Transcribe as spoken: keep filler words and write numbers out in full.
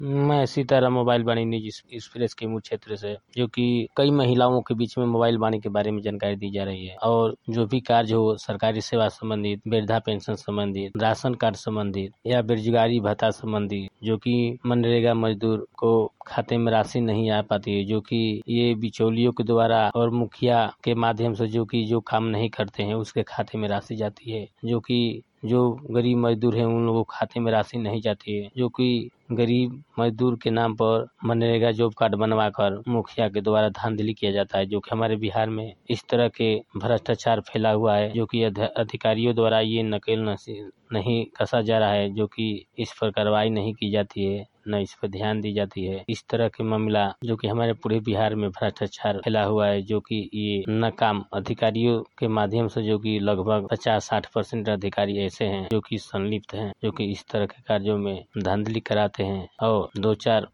मैं सीताराम मोबाइल वाणी निजी एक्सप्रेस के मुख्य क्षेत्र से, जो कि कई महिलाओं के बीच में मोबाइल वाणी के बारे में जानकारी दी जा रही है और जो भी कार्य हो सरकारी सेवा संबंधित, वृद्धा पेंशन संबंधित, राशन कार्ड संबंधित या बेरोजगारी भत्ता संबंधित, जो कि मनरेगा मजदूर को खाते में राशि नहीं आ पाती है, जो कि ये बिचौलियों के द्वारा और मुखिया के माध्यम से जो कि जो काम नहीं करते हैं उसके खाते में राशि जाती है, जो कि जो गरीब मजदूर हैं उन लोगों खाते में राशि नहीं जाती है, जो कि गरीब मजदूर के नाम पर मनरेगा जॉब कार्ड बनवाकर मुखिया के द्वारा धांधली किया जाता है, जो कि हमारे बिहार में इस तरह के भ्रष्टाचार फैला हुआ है, जो कि अधिकारियों द्वारा ये नकेल नहीं कसा जा रहा है, जो कि इस पर कार्रवाई नहीं की जाती है, न इस पर ध्यान दी जाती है। इस तरह के मामला जो कि हमारे पूरे बिहार में भ्रष्टाचार फैला हुआ है, जो कि ये नाकाम अधिकारियों के माध्यम से जो कि लगभग पचास साठ परसेंट अधिकारी ऐसे हैं जो कि संलिप्त हैं, जो कि इस तरह के कार्यों में धांधली कराते हैं और दो चार